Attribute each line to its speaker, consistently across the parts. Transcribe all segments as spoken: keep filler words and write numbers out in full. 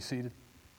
Speaker 1: Seated.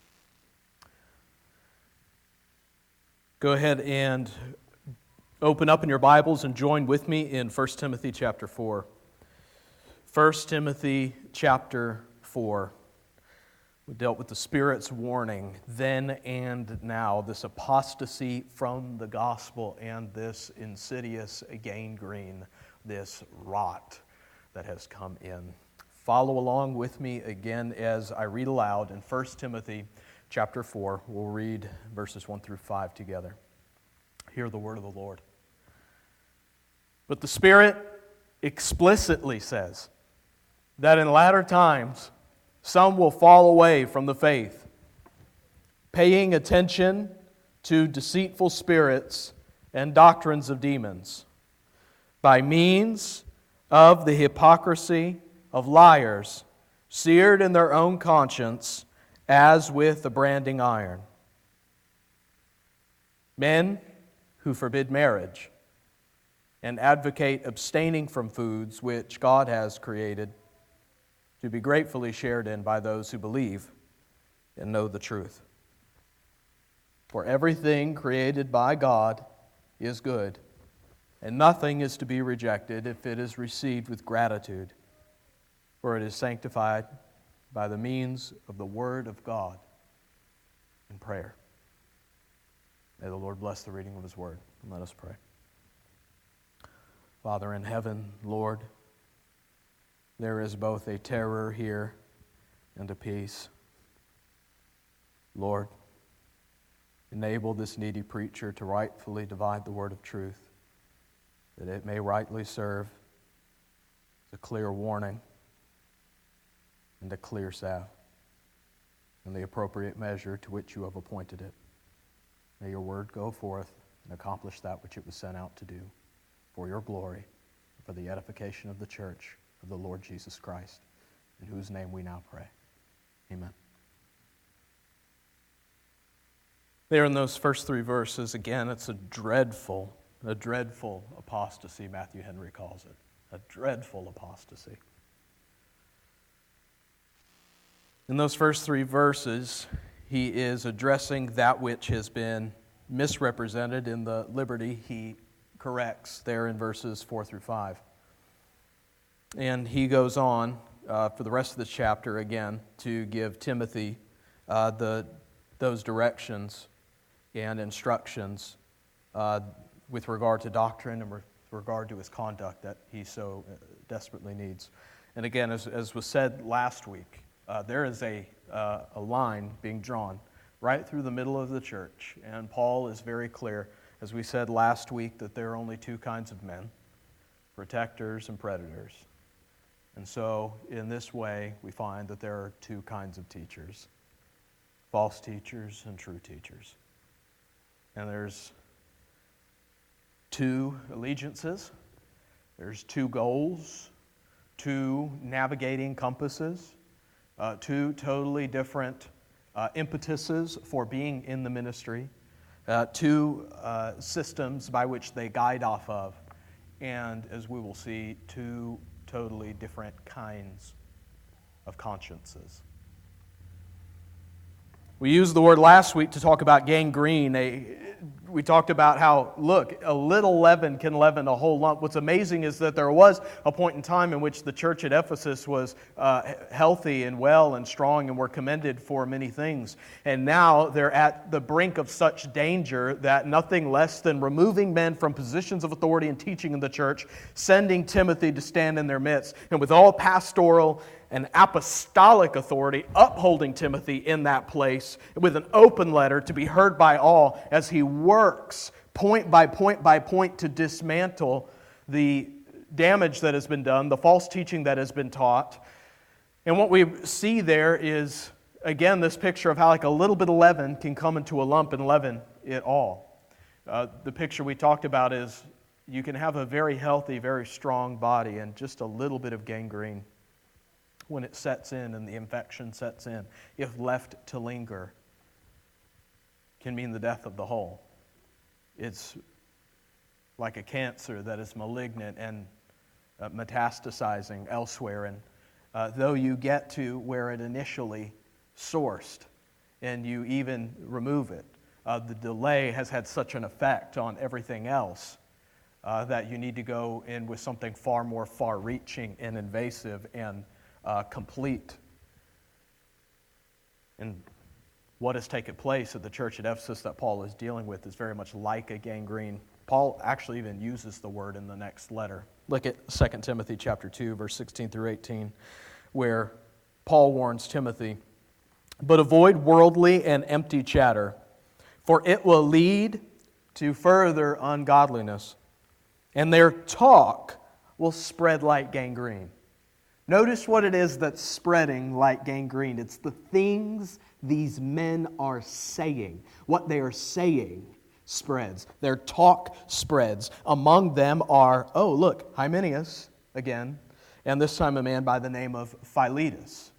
Speaker 1: Go ahead and open up in your Bibles and join with me in First Timothy chapter four. First Timothy chapter four. We dealt with the Spirit's warning then and now, this apostasy from the gospel and this insidious gangrene, this rot that has come in. Follow along with me again as I read aloud in First Timothy chapter four. We'll read verses one through five together. Hear the word of the Lord. But the Spirit explicitly says that in latter times some will fall away from the faith, paying attention to deceitful spirits and doctrines of demons, by means of the hypocrisy of liars, seared in their own conscience as with a branding iron. Men who forbid marriage and advocate abstaining from foods which God has created to be gratefully shared in by those who believe and know the truth. For everything created by God is good, and nothing is to be rejected if it is received with gratitude, for it is sanctified by the means of the Word of God and prayer. May the Lord bless the reading of His Word, and let us pray. Father in heaven, Lord, there is both a terror here and a peace. Lord, enable this needy preacher to rightfully divide the word of truth, that it may rightly serve as a clear warning and a clear salve, and the appropriate measure to which you have appointed it. May your word go forth and accomplish that which it was sent out to do, for your glory, and for the edification of the church of the Lord Jesus Christ, in whose name we now pray. Amen. There in those first three verses, again, it's a dreadful, a dreadful apostasy, Matthew Henry calls it. A dreadful apostasy. In those first three verses, he is addressing that which has been misrepresented in the liberty he corrects there in verses four through five. And he goes on uh, for the rest of the chapter again to give Timothy uh, the those directions and instructions uh, with regard to doctrine and with regard to his conduct that he so desperately needs. And again, as, as was said last week, uh, there is a, uh, a line being drawn right through the middle of the church. And Paul is very clear, as we said last week, that there are only two kinds of men, protectors and predators. And so, in this way, we find that there are two kinds of teachers, false teachers and true teachers. And there's two allegiances, there's two goals, two navigating compasses, uh, two totally different uh, impetuses for being in the ministry, uh, two uh, systems by which they guide off of, and as we will see, two totally different kinds of consciences. We used the word last week to talk about gangrene. A, we talked about how, look, a little leaven can leaven a whole lump. What's amazing is that there was a point in time in which the church at Ephesus was uh, healthy and well and strong and were commended for many things. And now they're at the brink of such danger that nothing less than removing men from positions of authority and teaching in the church, sending Timothy to stand in their midst, and with all pastoral and apostolic authority, upholding Timothy in that place with an open letter to be heard by all as he works point by point by point to dismantle the damage that has been done, the false teaching that has been taught. And what we see there is, again, this picture of how like a little bit of leaven can come into a lump and leaven it all. Uh, the picture we talked about is you can have a very healthy, very strong body and just a little bit of gangrene, when it sets in and the infection sets in, if left to linger, can mean the death of the whole. It's like a cancer that is malignant and uh, metastasizing elsewhere. And uh, though you get to where it initially sourced and you even remove it. Uh, the delay has had such an effect on everything else uh, that you need to go in with something far more far-reaching and invasive and uh, complete. And what has taken place at the church at Ephesus that Paul is dealing with is very much like a gangrene. Paul actually even uses the word in the next letter. Look at Second Timothy chapter two, verse sixteen through eighteen, where Paul warns Timothy, "But avoid worldly and empty chatter, for it will lead to further ungodliness, and their talk will spread like gangrene." Notice what it is that's spreading like gangrene. It's the things these men are saying. What they are saying spreads. Their talk spreads. Among them are, oh, look, Hymenaeus again, and this time a man by the name of Philetus.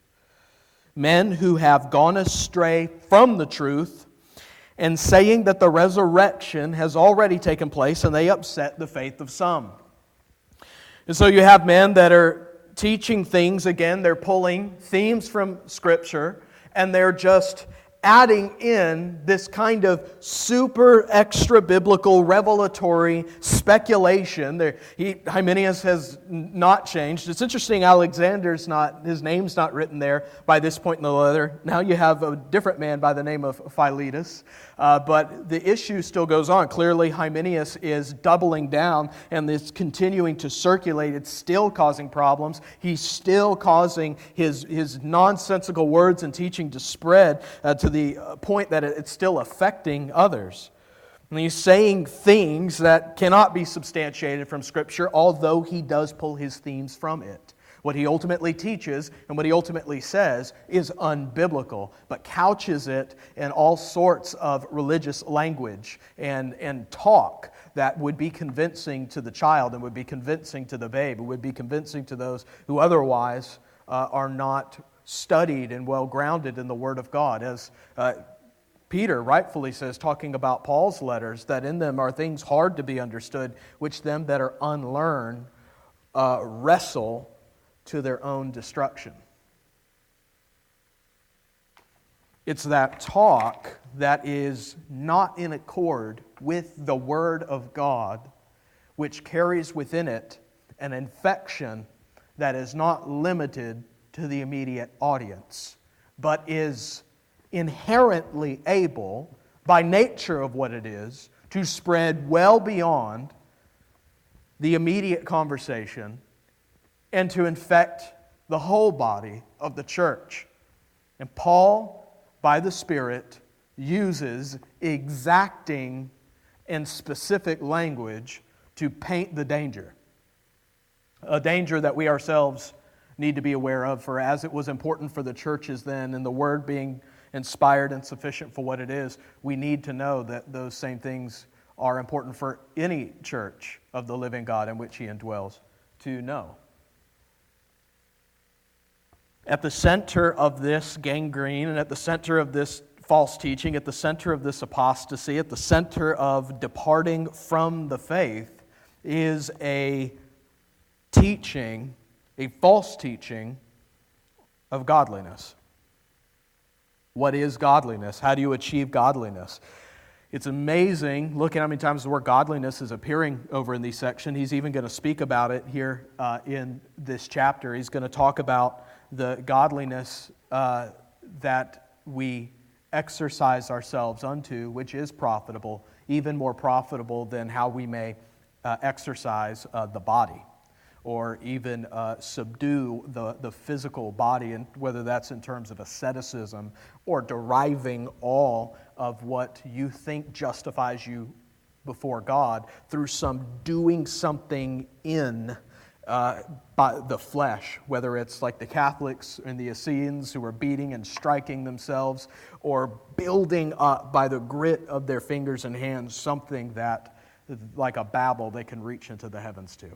Speaker 1: Men who have gone astray from the truth and saying that the resurrection has already taken place, and they upset the faith of some. And so you have men that are teaching things, again, they're pulling themes from Scripture, and they're just adding in this kind of super extra biblical revelatory speculation. There, he, Hymenaeus has not changed. It's interesting, Alexander's not, his name's not written there by this point in the letter. Now you have a different man by the name of Philetus. Uh, but the issue still goes on. Clearly, Hymenaeus is doubling down and is continuing to circulate. It's still causing problems. He's still causing his, his nonsensical words and teaching to spread uh, to the point that it's still affecting others. And he's saying things that cannot be substantiated from Scripture, although he does pull his themes from it. What he ultimately teaches and what he ultimately says is unbiblical, but couches it in all sorts of religious language and, and talk that would be convincing to the child and would be convincing to the babe. It would be convincing to those who otherwise uh, are not studied and well grounded in the Word of God. As uh, Peter rightfully says, talking about Paul's letters, that in them are things hard to be understood, which them that are unlearned uh, wrestle to their own destruction. It's that talk that is not in accord with the Word of God, which carries within it an infection that is not limited to the immediate audience, but is inherently able, by nature of what it is, to spread well beyond the immediate conversation and to infect the whole body of the church. And Paul, by the Spirit, uses exacting and specific language to paint the danger. A danger that we ourselves need to be aware of, for as it was important for the churches then, and the Word being inspired and sufficient for what it is, we need to know that those same things are important for any church of the living God in which He indwells to know. At the center of this gangrene and at the center of this false teaching, at the center of this apostasy, at the center of departing from the faith is a teaching, a false teaching of godliness. What is godliness? How do you achieve godliness? It's amazing. Look at how many times the word godliness is appearing over in these sections. He's even going to speak about it here uh, in this chapter. He's going to talk about the godliness uh, that we exercise ourselves unto, which is profitable, even more profitable than how we may uh, exercise uh, the body, or even uh, subdue the, the physical body, and whether that's in terms of asceticism or deriving all of what you think justifies you before God through some doing something in uh, by the flesh, whether it's like the Catholics and the Essenes who are beating and striking themselves, or building up by the grit of their fingers and hands something that, like a Babel, they can reach into the heavens to.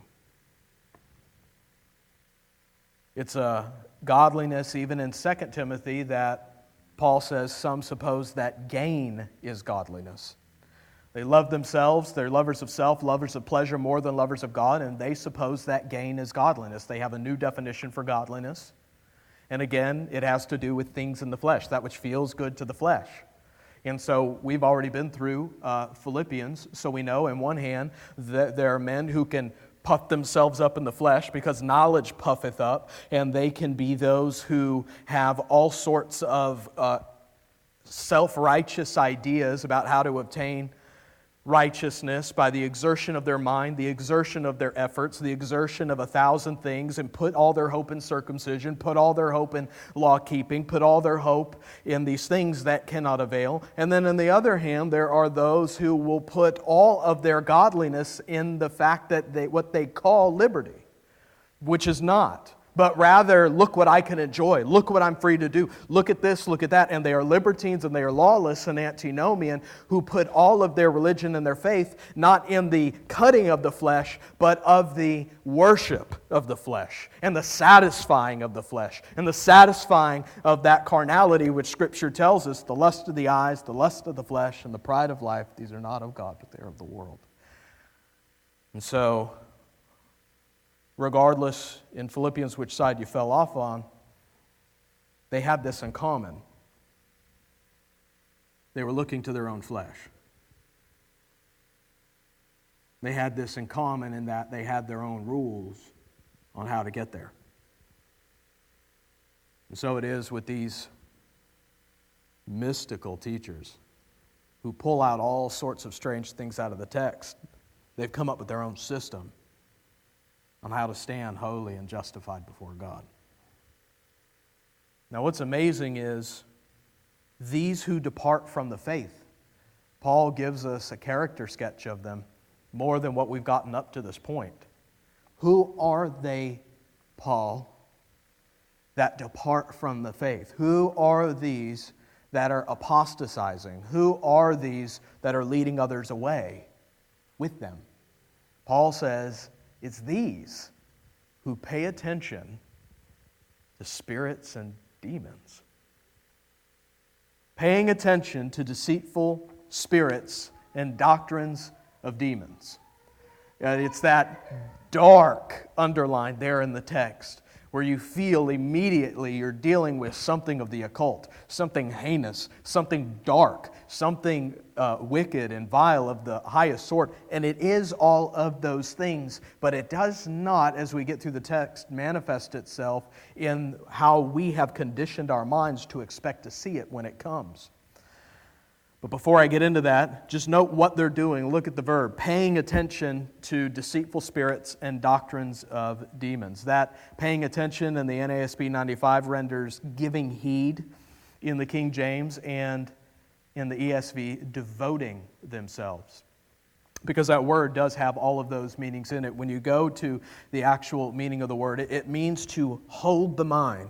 Speaker 1: It's a godliness, even in Second Timothy, that Paul says some suppose that gain is godliness. They love themselves, they're lovers of self, lovers of pleasure more than lovers of God, and they suppose that gain is godliness. They have a new definition for godliness, And again, it has to do with things in the flesh, that which feels good to the flesh. And so we've already been through uh, Philippians, so we know, in one hand, that there are men who can puff themselves up in the flesh because knowledge puffeth up, and they can be those who have all sorts of uh, self-righteous ideas about how to obtain righteousness by the exertion of their mind, the exertion of their efforts, the exertion of a thousand things, and put all their hope in circumcision, put all their hope in law-keeping, put all their hope in these things that cannot avail. And then on the other hand, there are those who will put all of their godliness in the fact that they, what they call liberty, which is not. But rather, look what I can enjoy. Look what I'm free to do. Look at this, look at that. And they are libertines and they are lawless and antinomian who put all of their religion and their faith not in the cutting of the flesh, but of the worship of the flesh and the satisfying of the flesh and the satisfying of that carnality which Scripture tells us, the lust of the eyes, the lust of the flesh, and the pride of life. These are not of God, but they are of the world. And so, regardless in Philippians which side you fell off on, they had this in common. They were looking to their own flesh. They had this in common in that they had their own rules on how to get there. And so it is with these mystical teachers who pull out all sorts of strange things out of the text. They've come up with their own system on how to stand holy and justified before God. Now, what's amazing is these who depart from the faith, Paul gives us a character sketch of them more than what we've gotten up to this point. Who are they, Paul, that depart from the faith? Who are these that are apostatizing? Who are these that are leading others away with them? Paul says, it's these who pay attention to spirits and demons. Paying attention to deceitful spirits and doctrines of demons. And it's that dark underline there in the text where you feel immediately you're dealing with something of the occult, something heinous, something dark, something uh, wicked and vile of the highest sort. And it is all of those things, but it does not, as we get through the text, manifest itself in how we have conditioned our minds to expect to see it when it comes. But before I get into that, just note what they're doing. Look at the verb, paying attention to deceitful spirits and doctrines of demons. That paying attention in the N A S B ninety-five renders giving heed in the King James, and in the E S V, devoting themselves. Because that word does have all of those meanings in it. When you go to the actual meaning of the word, it means to hold the mind.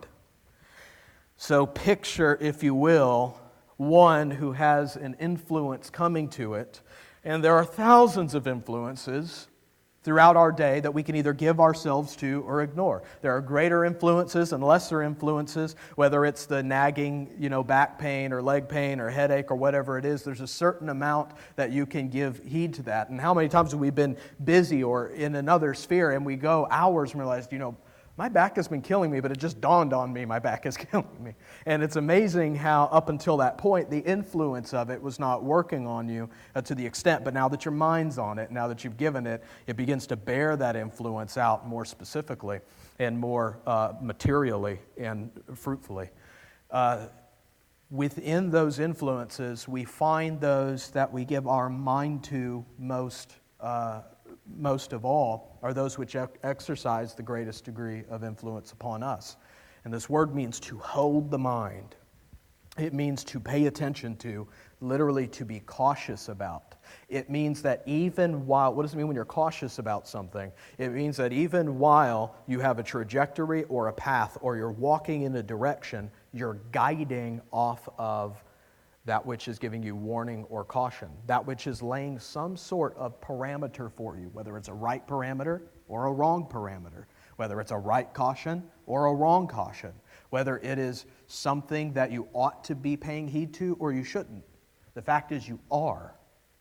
Speaker 1: So picture, if you will, one who has an influence coming to it. And there are thousands of influences throughout our day that we can either give ourselves to or ignore. There are greater influences and lesser influences, whether it's the nagging, you know, back pain or leg pain or headache or whatever it is. There's a certain amount that you can give heed to that. And how many times have we been busy or in another sphere and we go hours and realize, you know, my back has been killing me, but it just dawned on me my back is killing me. And it's amazing how up until that point, the influence of it was not working on you uh, to the extent. But now that your mind's on it, now that you've given it, it begins to bear that influence out more specifically and more uh, materially and fruitfully. Uh, within those influences, we find those that we give our mind to most uh most of all, are those which exercise the greatest degree of influence upon us. And this word means to hold the mind. It means to pay attention to, literally to be cautious about. It means that even while, what does it mean when you're cautious about something? It means that even while you have a trajectory or a path or you're walking in a direction, you're guiding off of that which is giving you warning or caution, that which is laying some sort of parameter for you, whether it's a right parameter or a wrong parameter, whether it's a right caution or a wrong caution, whether it is something that you ought to be paying heed to or you shouldn't. The fact is you are.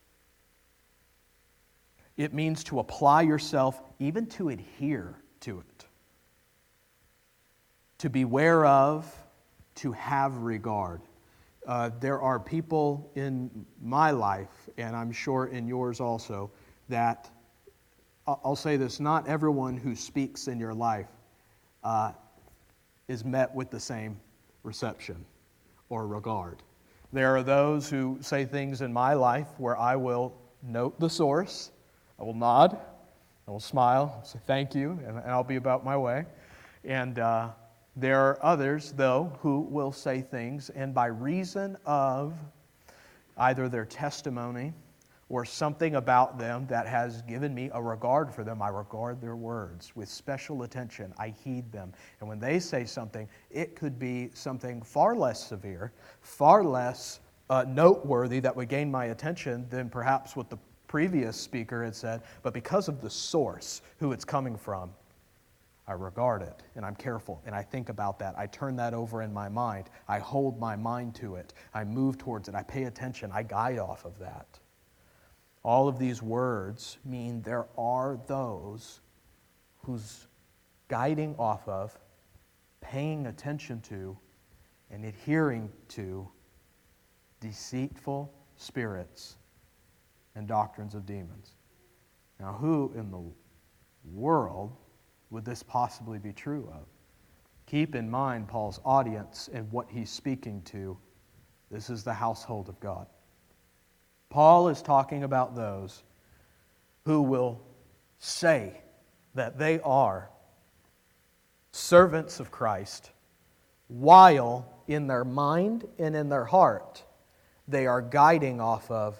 Speaker 1: It means to apply yourself, even to adhere to it. to beware of, to have regard. Uh, there are people in my life, and I'm sure in yours also, that, I'll say this, not everyone who speaks in your life uh, is met with the same reception or regard. There are those who say things in my life where I will note the source, I will nod, I will smile, say thank you, and, and I'll be about my way. And uh, there are others, though, who will say things, and by reason of either their testimony or something about them that has given me a regard for them, I regard their words with special attention. I heed them. And when they say something, it could be something far less severe, far less uh, noteworthy that would gain my attention than perhaps what the previous speaker had said, but because of the source, who it's coming from, I regard it, and I'm careful, and I think about that. I turn that over in my mind. I hold my mind to it. I move towards it. I pay attention. I guide off of that. All of these words mean there are those whose guiding off of, paying attention to, and adhering to deceitful spirits and doctrines of demons. Now, who in the world would this possibly be true of? Keep in mind Paul's audience and what he's speaking to. This is the household of God. Paul is talking about those who will say that they are servants of Christ, while in their mind and in their heart they are guiding off of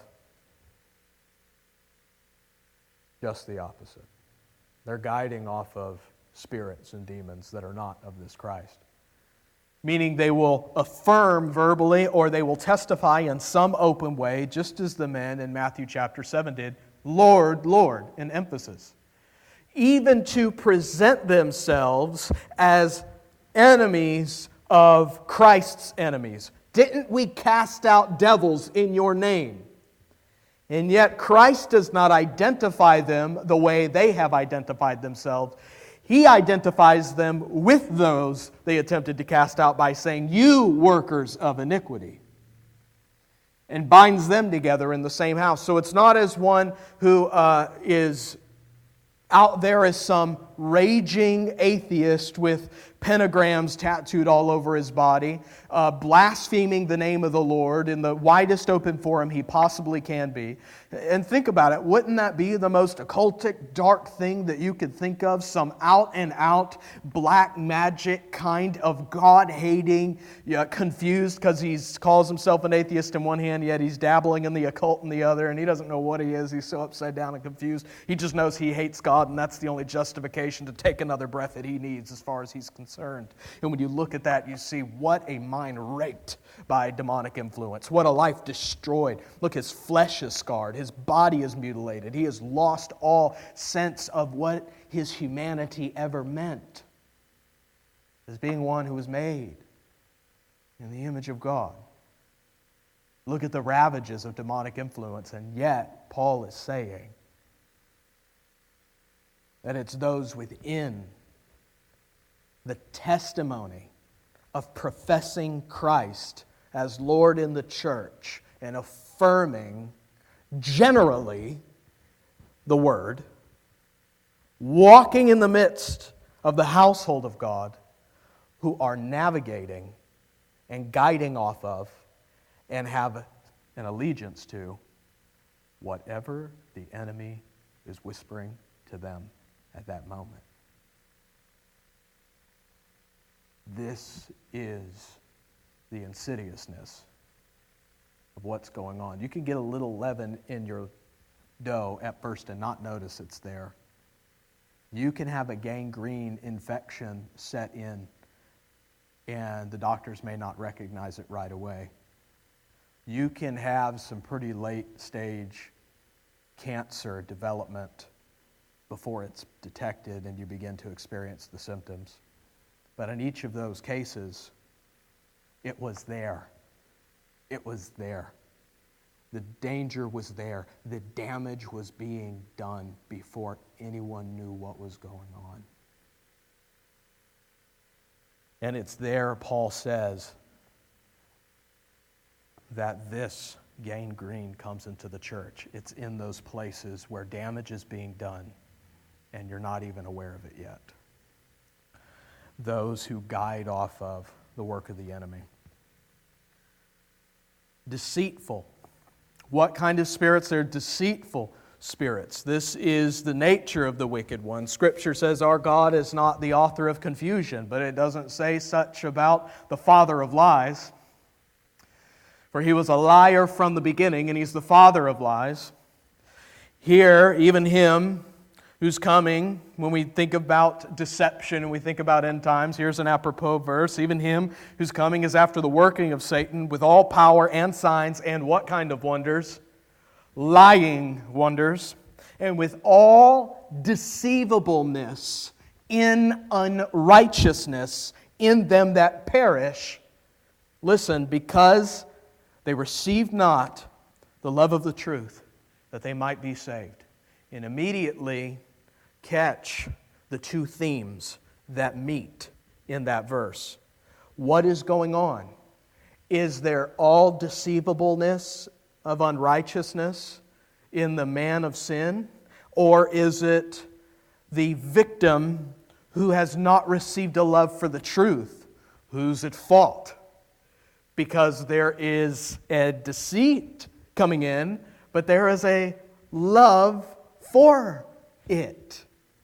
Speaker 1: just the opposite. They're guiding off of spirits and demons that are not of this Christ. Meaning they will affirm verbally or they will testify in some open way, just as the men in Matthew chapter seven did, Lord, Lord, in emphasis. Even to present themselves as enemies of Christ's enemies. Didn't we cast out devils in your name? And yet Christ does not identify them the way they have identified themselves. He identifies them with those they attempted to cast out by saying, you workers of iniquity, and binds them together in the same house. So it's not as one who uh, is out there as some raging atheist with pentagrams tattooed all over his body, uh, blaspheming the name of the Lord in the widest open forum he possibly can be. And think about it, wouldn't that be the most occultic, dark thing that you could think of? Some out-and-out black magic kind of God-hating, yeah, confused because he calls himself an atheist in one hand, yet he's dabbling in the occult in the other, and he doesn't know what he is. He's so upside down and confused. He just knows he hates God, and that's the only justification to take another breath that he needs as far as he's concerned. And when you look at that, you see what a mind raped by demonic influence. What a life destroyed. Look, his flesh is scarred. His body is mutilated. He has lost all sense of what his humanity ever meant as being one who was made in the image of God. Look at the ravages of demonic influence, and yet Paul is saying that it's those within the testimony of professing Christ as Lord in the church and affirming generally the Word, walking in the midst of the household of God, who are navigating and guiding off of and have an allegiance to whatever the enemy is whispering to them at that moment. This is the insidiousness of what's going on. You can get a little leaven in your dough at first and not notice it's there. You can have a gangrene infection set in, and the doctors may not recognize it right away. You can have some pretty late stage cancer development before it's detected and you begin to experience the symptoms. But in each of those cases, it was there. It was there. The danger was there. The damage was being done before anyone knew what was going on. And it's there, Paul says, that this gangrene comes into the church. It's in those places where damage is being done, and you're not even aware of it yet. Those who guide off of the work of the enemy. Deceitful. What kind of spirits? They're deceitful spirits. This is the nature of the wicked one. Scripture says our God is not the author of confusion, but it doesn't say such about the father of lies. For he was a liar from the beginning, and he's the father of lies. Here, even him who's coming, when we think about deception and we think about end times, here's an apropos verse. Even him who's coming is after the working of Satan with all power and signs and what kind of wonders? Lying wonders. And with all deceivableness in unrighteousness in them that perish. Listen, because they received not the love of the truth, that they might be saved. And immediately catch the two themes that meet in that verse. What is going on? Is there all deceivableness of unrighteousness in the man of sin? Or is it the victim who has not received a love for the truth who's at fault? Because there is a deceit coming in, but there is a love for it.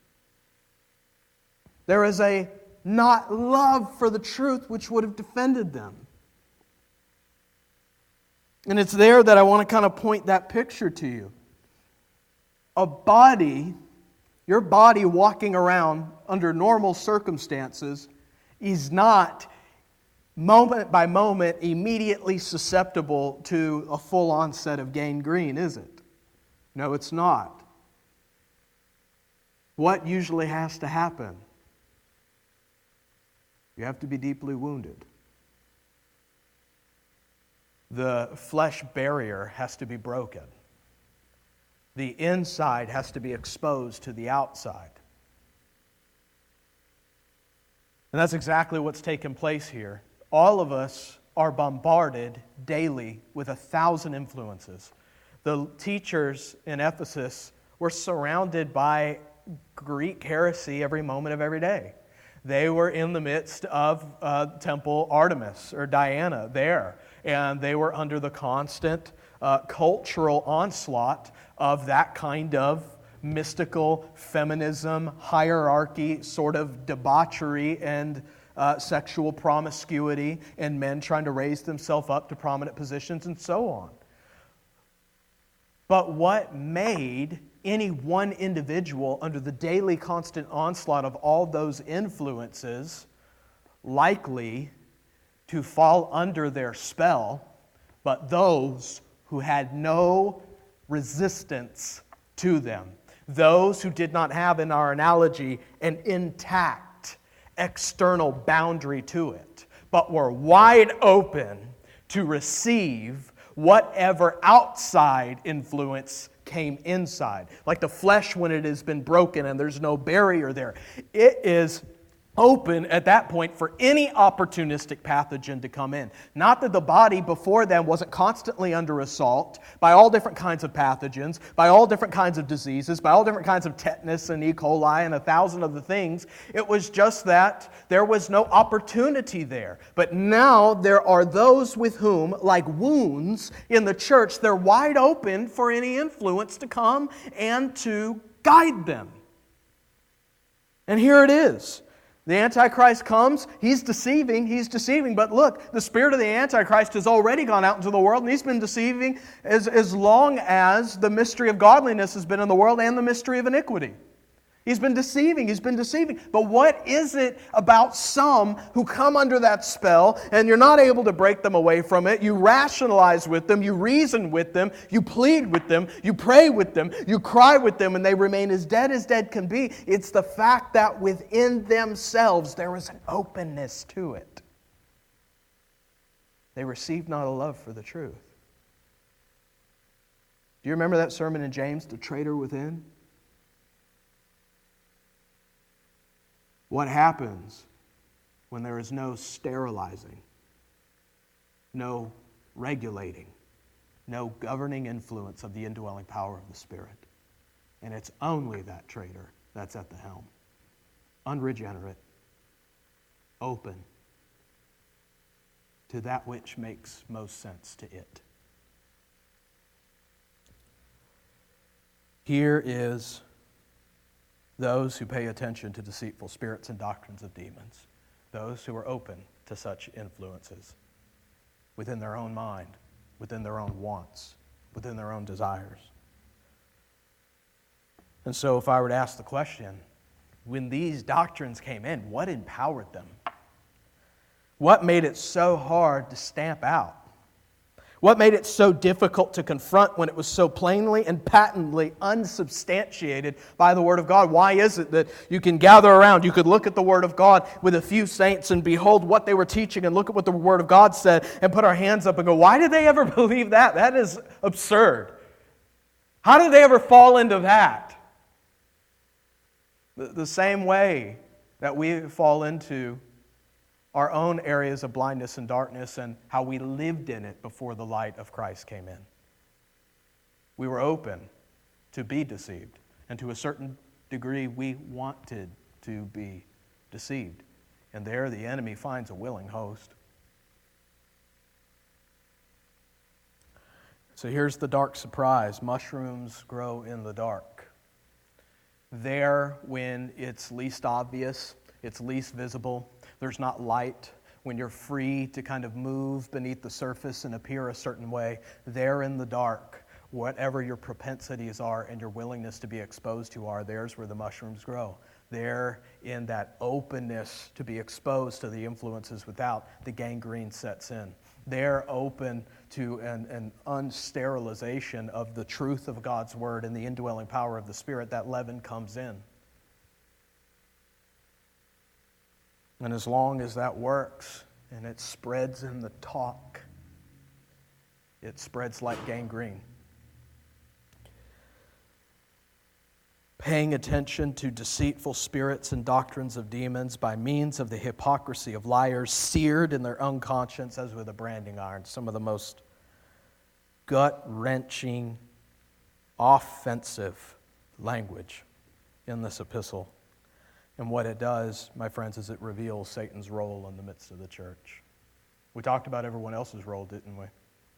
Speaker 1: There is a not love for the truth which would have defended them. And it's there that I want to kind of point that picture to you. A body, your body walking around under normal circumstances is not moment by moment immediately susceptible to a full onset of gangrene, is it? No, it's not. What usually has to happen? You have to be deeply wounded. The flesh barrier has to be broken. The inside has to be exposed to the outside. And that's exactly what's taken place here. All of us are bombarded daily with a thousand influences. The teachers in Ephesus were surrounded by Greek heresy every moment of every day. They were in the midst of uh, Temple Artemis or Diana there, and they were under the constant uh, cultural onslaught of that kind of mystical feminism, hierarchy, sort of debauchery and uh, sexual promiscuity, and men trying to raise themselves up to prominent positions and so on. But what made any one individual under the daily constant onslaught of all those influences likely to fall under their spell, but those who had no resistance to them? Those who did not have, in our analogy, an intact external boundary to it, but were wide open to receive whatever outside influence came inside. Like the flesh when it has been broken and there's no barrier there. It is open at that point for any opportunistic pathogen to come in. Not that the body before then wasn't constantly under assault by all different kinds of pathogens, by all different kinds of diseases, by all different kinds of tetanus and E. coli and a thousand other things. It was just that there was no opportunity there. But now there are those with whom, like wounds in the church, they're wide open for any influence to come and to guide them. And here it is. The Antichrist comes, he's deceiving, he's deceiving, but look, the spirit of the Antichrist has already gone out into the world, and he's been deceiving as, as long as the mystery of godliness has been in the world and the mystery of iniquity. He's been deceiving, he's been deceiving. But what is it about some who come under that spell and you're not able to break them away from it? You rationalize with them, you reason with them, you plead with them, you pray with them, you cry with them, and they remain as dead as dead can be. It's the fact that within themselves there is an openness to it. They receive not a love for the truth. Do you remember that sermon in James, the traitor within? What happens when there is no sterilizing, no regulating, no governing influence of the indwelling power of the Spirit. And it's only that traitor that's at the helm. Unregenerate, open to that which makes most sense to it. Here is those who pay attention to deceitful spirits and doctrines of demons, those who are open to such influences within their own mind, within their own wants, within their own desires. And so if I were to ask the question, when these doctrines came in, what empowered them? What made it so hard to stamp out? What made it so difficult to confront when it was so plainly and patently unsubstantiated by the Word of God? Why is it that you can gather around, you could look at the Word of God with a few saints and behold what they were teaching and look at what the Word of God said and put our hands up and go, why did they ever believe that? That is absurd. How did they ever fall into that? The, the same way that we fall into our own areas of blindness and darkness and how we lived in it before the light of Christ came in. We were open to be deceived, and to a certain degree we wanted to be deceived. And there the enemy finds a willing host. So here's the dark surprise. Mushrooms grow in the dark. There, when it's least obvious, it's least visible, there's not light, when you're free to kind of move beneath the surface and appear a certain way, there in the dark, whatever your propensities are and your willingness to be exposed to are, there's where the mushrooms grow. There in that openness to be exposed to the influences without, the gangrene sets in. They're open to an, an unsterilization of the truth of God's Word and the indwelling power of the Spirit. That leaven comes in. And as long as that works and it spreads in the talk, it spreads like gangrene. Paying attention to deceitful spirits and doctrines of demons by means of the hypocrisy of liars, seared in their own conscience as with a branding iron. Some of the most gut-wrenching, offensive language in this epistle. And what it does, my friends, is it reveals Satan's role in the midst of the church. We talked about everyone else's role, didn't we?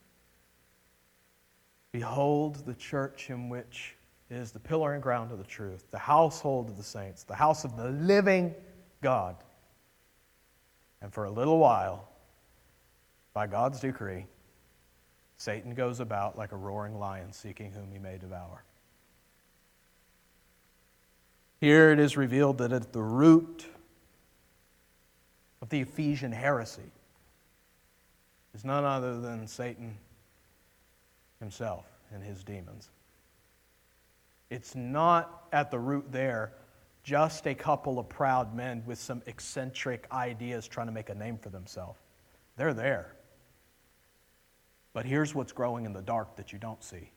Speaker 1: Behold the church in which is the pillar and ground of the truth, the household of the saints, the house of the living God. And for a little while, by God's decree, Satan goes about like a roaring lion seeking whom he may devour. Here it is revealed that at the root of the Ephesian heresy is none other than Satan himself and his demons. It's not at the root there just a couple of proud men with some eccentric ideas trying to make a name for themselves. They're there. But here's what's growing in the dark that you don't see.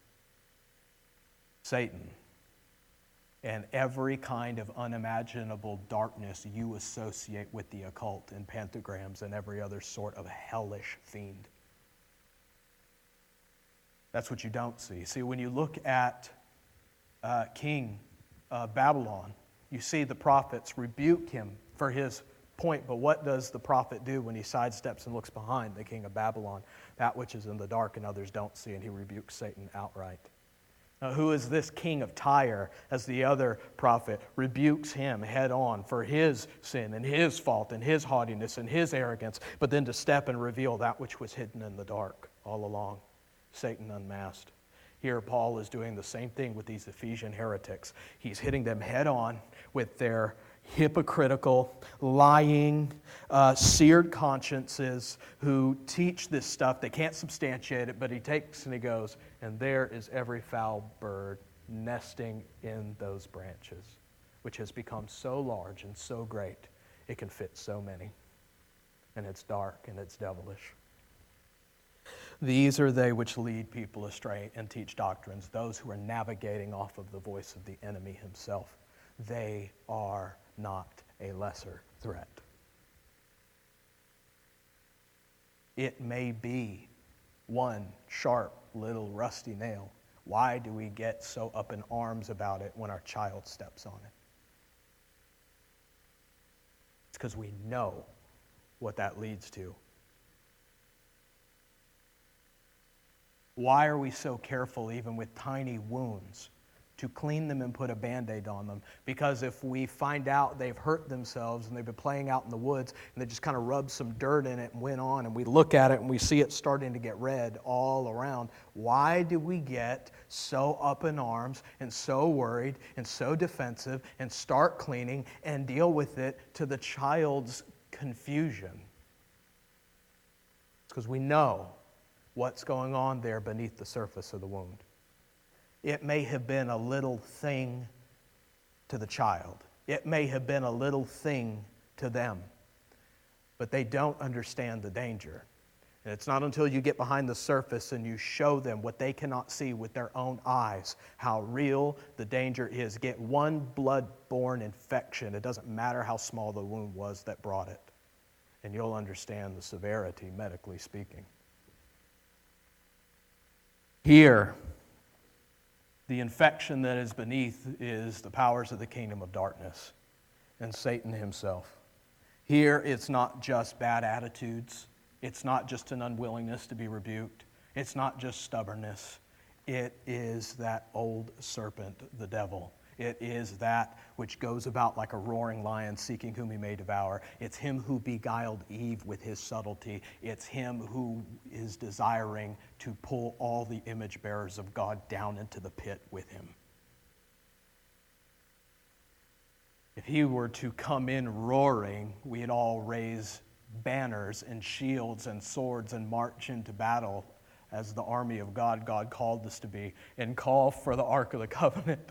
Speaker 1: Satan and every kind of unimaginable darkness you associate with the occult and pentagrams and every other sort of hellish fiend. That's what you don't see. See, when you look at uh, King uh, Babylon, you see the prophets rebuke him for his point, but what does the prophet do when he sidesteps and looks behind the king of Babylon? That which is in the dark and others don't see, and he rebukes Satan outright. Now, who is this king of Tyre, as the other prophet rebukes him head on for his sin and his fault and his haughtiness and his arrogance, but then to step and reveal that which was hidden in the dark all along, Satan unmasked. Here Paul is doing the same thing with these Ephesian heretics. He's hitting them head on with their hypocritical, lying, uh, seared consciences who teach this stuff. They can't substantiate it, but he takes and he goes, and there is every foul bird nesting in those branches, which has become so large and so great, it can fit so many. And it's dark and it's devilish. These are they which lead people astray and teach doctrines, those who are navigating off of the voice of the enemy himself. They are not a lesser threat. It may be one sharp little rusty nail. Why do we get so up in arms about it when our child steps on it? It's because we know what that leads to. Why are we so careful, even with tiny wounds, to clean them and put a Band-Aid on them? Because if we find out they've hurt themselves and they've been playing out in the woods and they just kind of rubbed some dirt in it and went on, and we look at it and we see it starting to get red all around, why do we get so up in arms and so worried and so defensive and start cleaning and deal with it to the child's confusion? It's because we know what's going on there beneath the surface of the wound. It may have been a little thing to the child. It may have been a little thing to them. But they don't understand the danger. And it's not until you get behind the surface and you show them what they cannot see with their own eyes, how real the danger is. Get one blood-borne infection. It doesn't matter how small the wound was that brought it. And you'll understand the severity, medically speaking. Here, the infection that is beneath is the powers of the kingdom of darkness and Satan himself. Here, it's not just bad attitudes. It's not just an unwillingness to be rebuked. It's not just stubbornness. It is that old serpent, the devil. It is that which goes about like a roaring lion seeking whom he may devour. It's him who beguiled Eve with his subtlety. It's him who is desiring to pull all the image bearers of God down into the pit with him. If he were to come in roaring, we'd all raise banners and shields and swords and march into battle as the army of God God called us to be and call for the Ark of the Covenant.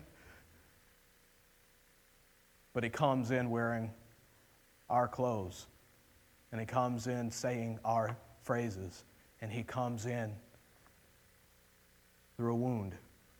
Speaker 1: But he comes in wearing our clothes, and he comes in saying our phrases, and he comes in through a wound.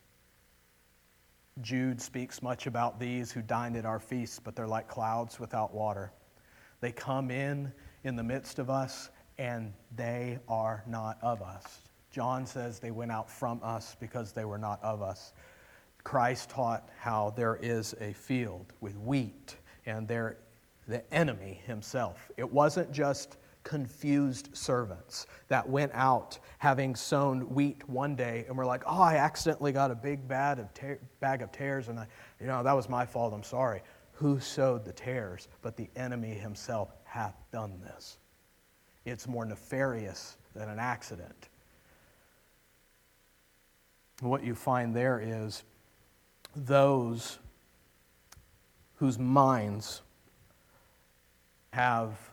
Speaker 1: Jude speaks much about these who dine at our feasts, but they're like clouds without water. They come in in the midst of us, and they are not of us. John says they went out from us because they were not of us. Christ taught how there is a field with wheat and there the enemy himself. It wasn't just confused servants that went out having sown wheat one day and were like, oh, I accidentally got a big bag of, ta- bag of tares and I, you know, that was my fault, I'm sorry. Who sowed the tares? But the enemy himself hath done this. It's more nefarious than an accident. What you find there is those whose minds have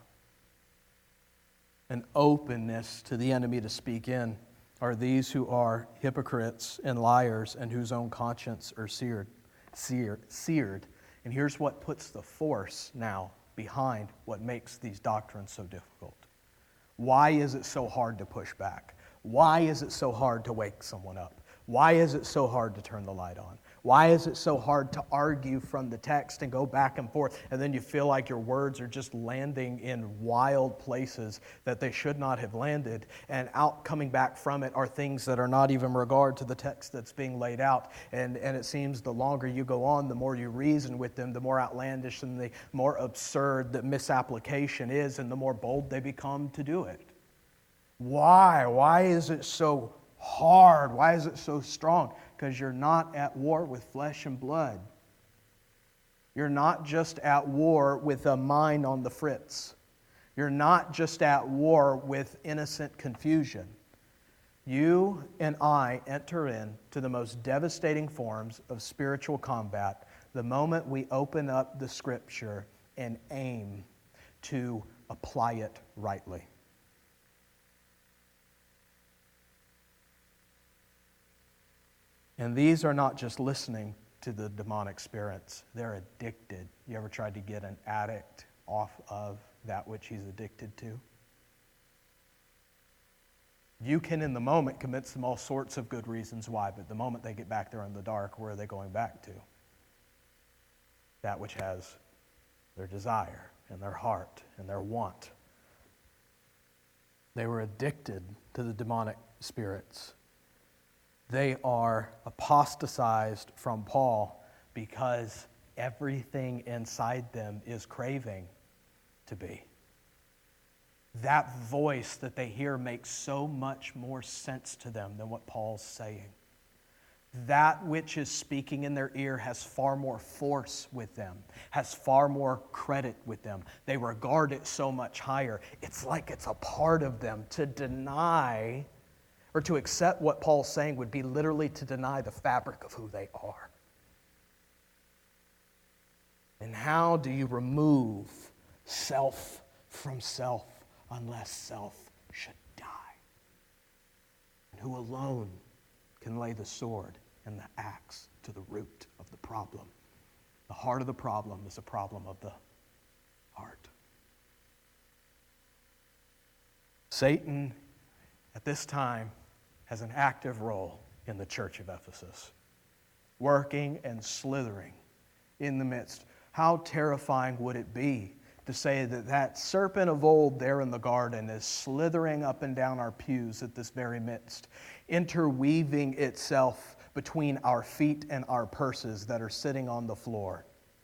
Speaker 1: an openness to the enemy to speak in are these who are hypocrites and liars and whose own conscience are seared, seared, seared. And here's what puts the force now behind what makes these doctrines so difficult. Why is it so hard to push back? Why is it so hard to wake someone up? Why is it so hard to turn the light on? Why is it so hard to argue from the text and go back and forth, and then you feel like your words are just landing in wild places that they should not have landed, and out coming back from it are things that are not even regard to the text that's being laid out, and, and it seems the longer you go on, the more you reason with them, the more outlandish and the more absurd the misapplication is, and the more bold they become to do it. Why? Why is it so hard? Why is it so strong? Because you're not at war with flesh and blood. You're not just at war with a mind on the fritz. You're not just at war with innocent confusion. You and I enter into the most devastating forms of spiritual combat the moment we open up the Scripture and aim to apply it rightly. And these are not just listening to the demonic spirits. They're addicted. You ever tried to get an addict off of that which he's addicted to? You can, in the moment, convince them all sorts of good reasons why, but the moment they get back there in the dark, where are they going back to? That which has their desire and their heart and their want. They were addicted to the demonic spirits. They are apostatized from Paul because everything inside them is craving to be. That voice that they hear makes so much more sense to them than what Paul's saying. That which is speaking in their ear has far more force with them, has far more credit with them. They regard it so much higher. It's like it's a part of them. To deny or to accept what Paul's saying would be literally to deny the fabric of who they are. And how do you remove self from self unless self should die? And who alone can lay the sword and the axe to the root of the problem? The heart of the problem is a problem of the heart. Satan, at this time, has an active role in the church of Ephesus, working and slithering in the midst. How terrifying would it be to say that that serpent of old there in the garden is slithering up and down our pews at this very midst, interweaving itself between our feet and our purses that are sitting on the floor.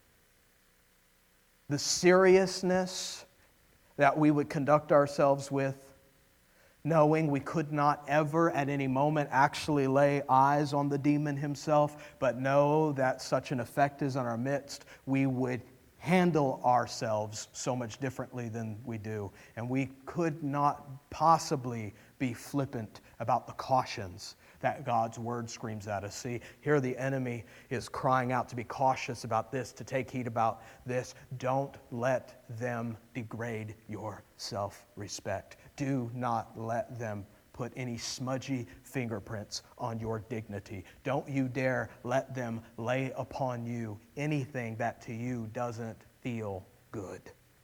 Speaker 1: The seriousness that we would conduct ourselves with, knowing we could not ever at any moment actually lay eyes on the demon himself, but know that such an effect is in our midst, we would handle ourselves so much differently than we do. And we could not possibly be flippant about the cautions that God's word screams at us. See, here the enemy is crying out to be cautious about this, to take heed about this. Don't let them degrade your self-respect. Do not let them put any smudgy fingerprints on your dignity. Don't you dare let them lay upon you anything that to you doesn't feel good.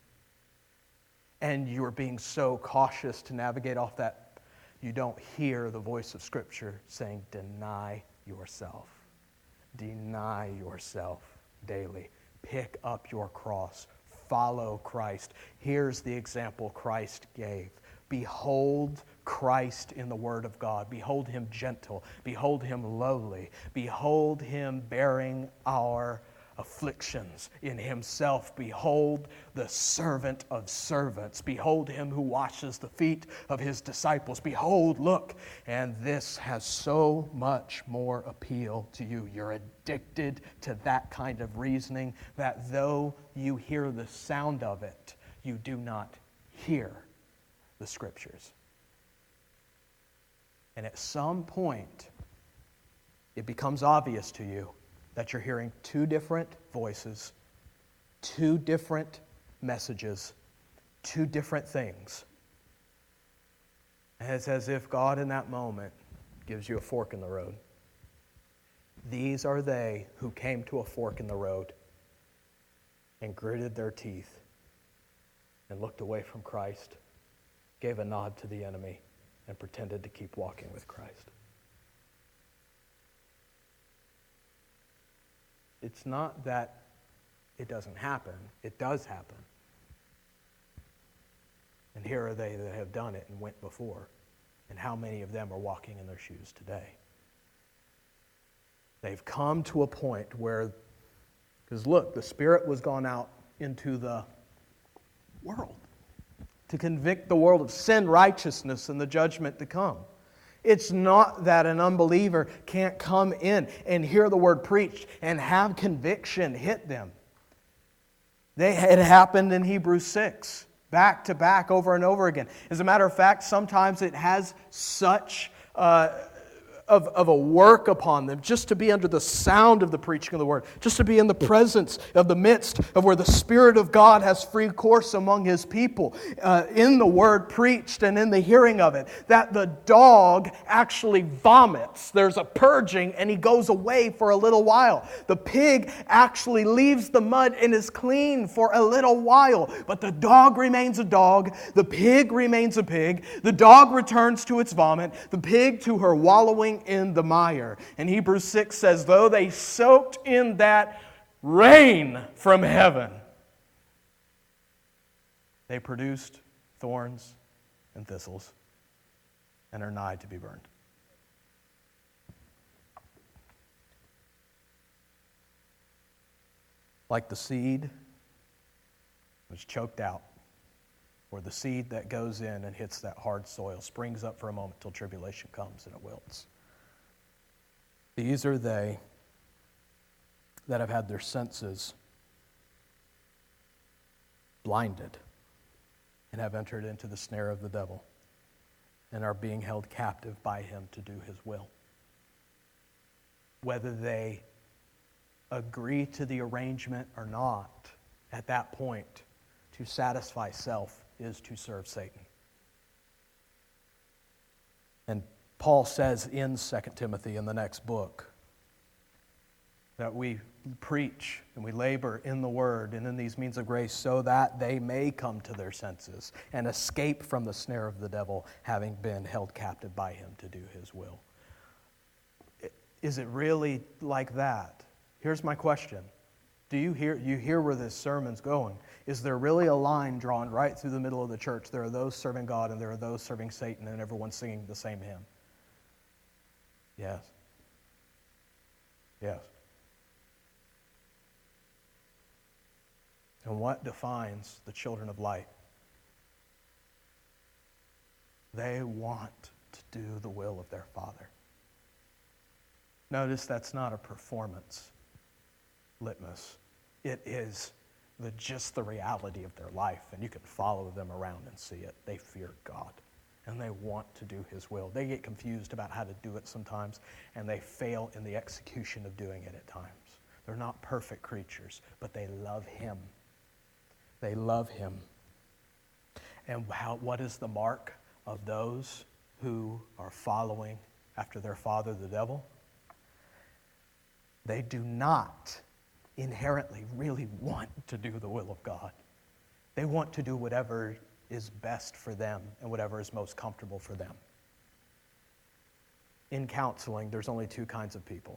Speaker 1: And you're being so cautious to navigate off that you don't hear the voice of Scripture saying, deny yourself. Deny yourself daily. Pick up your cross. Follow Christ. Here's the example Christ gave. Behold Christ in the Word of God. Behold Him gentle. Behold Him lowly. Behold Him bearing our afflictions in Himself. Behold the servant of servants. Behold Him who washes the feet of His disciples. Behold, look. And this has so much more appeal to you. You're addicted to that kind of reasoning that though you hear the sound of it, you do not hear the Scriptures. And at some point, it becomes obvious to you that you're hearing two different voices, two different messages, two different things. And it's as if God in that moment gives you a fork in the road. These are they who came to a fork in the road and gritted their teeth and looked away from Christ, gave a nod to the enemy, and pretended to keep walking with Christ. It's not that it doesn't happen. It does happen. And here are they that have done it and went before. And how many of them are walking in their shoes today? They've come to a point where, because look, the Spirit was gone out into the world to convict the world of sin, righteousness, and the judgment to come. It's not that an unbeliever can't come in and hear the word preached and have conviction hit them. They, it happened in Hebrews six, back to back, over and over again. As a matter of fact, sometimes it has such uh, of, of a work upon them just to be under the sound of the preaching of the word, just to be in the presence of the midst of where the Spirit of God has free course among His people, uh, in the word preached and in the hearing of it, that the dog actually vomits. There's a purging and he goes away for a little while. The pig actually leaves the mud and is clean for a little while, but the dog remains a dog, the pig remains a pig, the dog returns to its vomit, the pig to her wallowing in the mire. And Hebrews six says, though they soaked in that rain from heaven, they produced thorns and thistles and are nigh to be burned. Like the seed was choked out, or the seed that goes in and hits that hard soil, springs up for a moment till tribulation comes and it wilts. These are they that have had their senses blinded and have entered into the snare of the devil and are being held captive by him to do his will. Whether they agree to the arrangement or not, at that point, to satisfy self is to serve Satan. And Paul says in Second Timothy, in the next book, that we preach and we labor in the Word and in these means of grace so that they may come to their senses and escape from the snare of the devil, having been held captive by him to do his will. Is it really like that? Here's my question. Do you hear, you hear where this sermon's going? Is there really a line drawn right through the middle of the church? There are those serving God and there are those serving Satan, and everyone's singing the same hymn. Yes. Yes. And what defines the children of light? They want to do the will of their Father. Notice that's not a performance litmus. It is the, just the reality of their life, and you can follow them around and see it. They fear God, and they want to do His will. They get confused about how to do it sometimes, and they fail in the execution of doing it at times. They're not perfect creatures, but they love Him. They love Him. And how, what is the mark of those who are following after their father, the devil? They do not inherently really want to do the will of God. They want to do whatever is best for them and whatever is most comfortable for them. In counseling, there's only two kinds of people.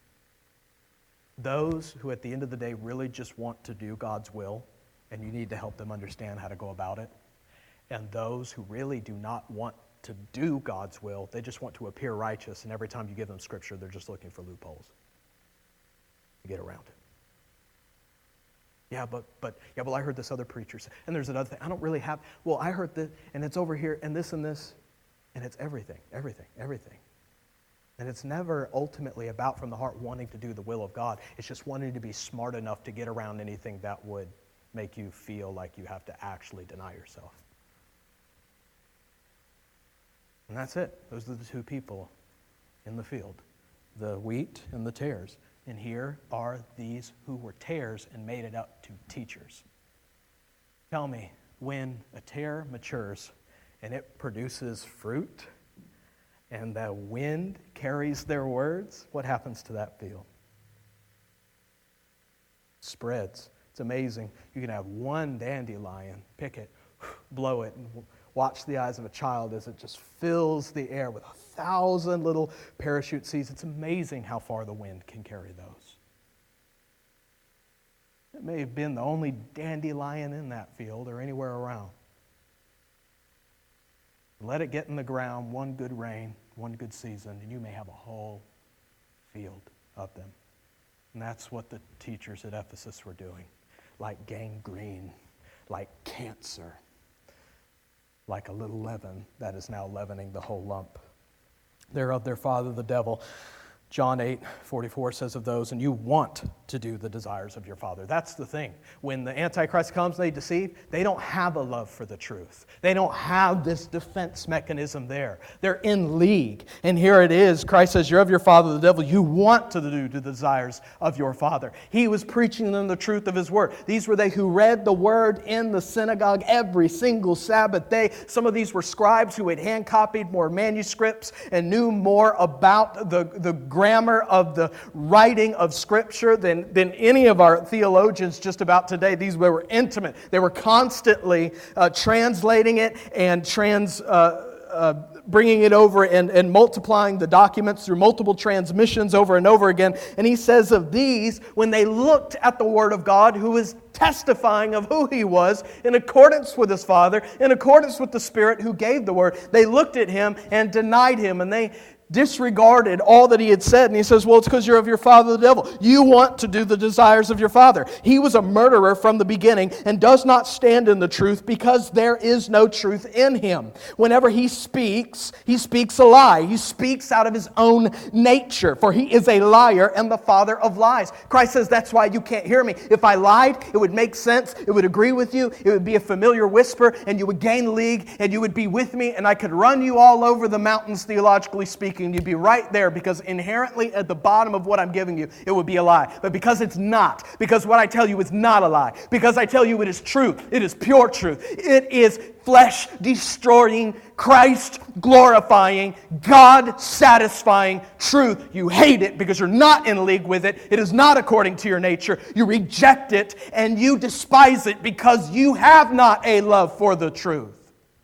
Speaker 1: Those who at the end of the day really just want to do God's will, and you need to help them understand how to go about it. And those who really do not want to do God's will, they just want to appear righteous, and every time you give them Scripture, they're just looking for loopholes to get around it. Yeah, but, but, yeah, well, I heard this other preacher say, and there's another thing. I don't really have, well, I heard this, and it's over here, and this and this, and it's everything, everything, everything. And it's never ultimately about, from the heart, wanting to do the will of God. It's just wanting to be smart enough to get around anything that would make you feel like you have to actually deny yourself. And that's it. Those are the two people in the field, the wheat and the tares. And here are these who were tares and made it up to teachers. Tell me, when a tare matures and it produces fruit and the wind carries their words, what happens to that field? Spreads. It's amazing. You can have one dandelion, pick it, blow it, and watch the eyes of a child as it just fills the air with a thousand little parachute seeds. It's amazing how far the wind can carry those. It may have been the only dandelion in that field or anywhere around. Let it get in the ground, one good rain, one good season, and you may have a whole field of them. And that's what the teachers at Ephesus were doing. Like gangrene, like cancer, like a little leaven that is now leavening the whole lump. They're of their father, the devil. John eight forty-four says of those, and you want to do the desires of your father. That's the thing. When the Antichrist comes and they deceive, they don't have a love for the truth. They don't have this defense mechanism there. They're in league. And here it is. Christ says, you're of your father, the devil. You want to do the desires of your father. He was preaching them the truth of His word. These were they who read the word in the synagogue every single Sabbath day. Some of these were scribes who had hand copied more manuscripts and knew more about the, the grammar of the writing of Scripture than, than any of our theologians just about today. These were intimate. They were constantly uh, translating it and trans, uh, uh, bringing it over and, and multiplying the documents through multiple transmissions over and over again. And he says of these, when they looked at the Word of God, who is testifying of who He was in accordance with His Father, in accordance with the Spirit who gave the Word, they looked at Him and denied Him, and they disregarded all that He had said. And He says, well, it's because you're of your father the devil. You want to do the desires of your father. He was a murderer from the beginning and does not stand in the truth because there is no truth in him. Whenever he speaks, he speaks a lie. He speaks out of his own nature, for he is a liar and the father of lies. Christ says, that's why you can't hear me. If I lied, it would make sense. It would agree with you. It would be a familiar whisper, and you would gain league, and you would be with me, and I could run you all over the mountains, theologically speaking. And you'd be right there, because inherently at the bottom of what I'm giving you, it would be a lie. But because it's not, because what I tell you is not a lie, because I tell you it is truth, it is pure truth, it is flesh-destroying, Christ-glorifying, God-satisfying truth. You hate it because you're not in league with it. It is not according to your nature. You reject it and you despise it because you have not a love for the truth.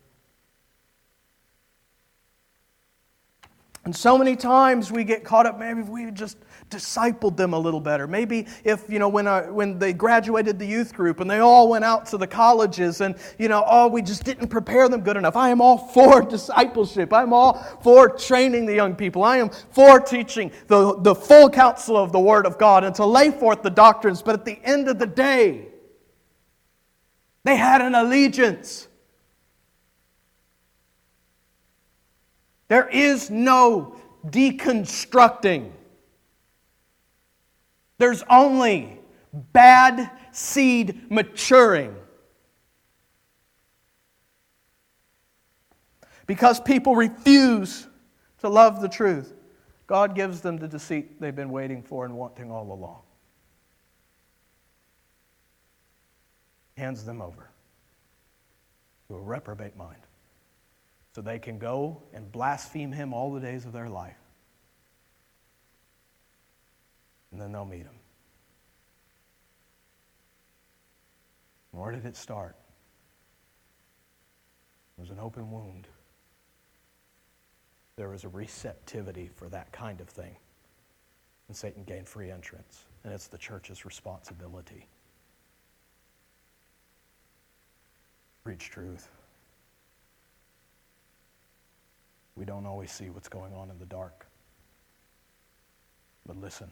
Speaker 1: And so many times we get caught up, maybe if we just discipled them a little better. Maybe if, you know, when I, when they graduated the youth group and they all went out to the colleges and, you know, oh, we just didn't prepare them good enough. I am all for discipleship. I'm all for training the young people. I am for teaching the, the full counsel of the Word of God and to lay forth the doctrines. But at the end of the day, they had an allegiance. There is no deconstructing. There's only bad seed maturing. Because people refuse to love the truth, God gives them the deceit they've been waiting for and wanting all along. Hands them over to a reprobate mind, so they can go and blaspheme Him all the days of their life. And then they'll meet Him. Where did it start? It was an open wound. There was a receptivity for that kind of thing. And Satan gained free entrance. And it's the church's responsibility. Preach truth. We don't always see what's going on in the dark. But listen.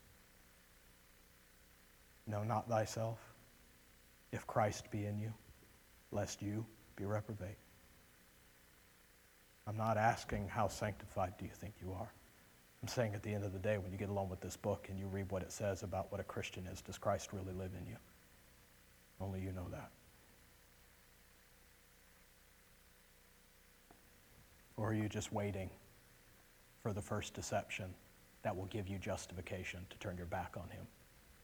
Speaker 1: Know not thyself, if Christ be in you, lest you be reprobate. I'm not asking how sanctified do you think you are. I'm saying at the end of the day, when you get along with this book and you read what it says about what a Christian is, does Christ really live in you? Only you know that. Or are you just waiting for the first deception that will give you justification to turn your back on Him?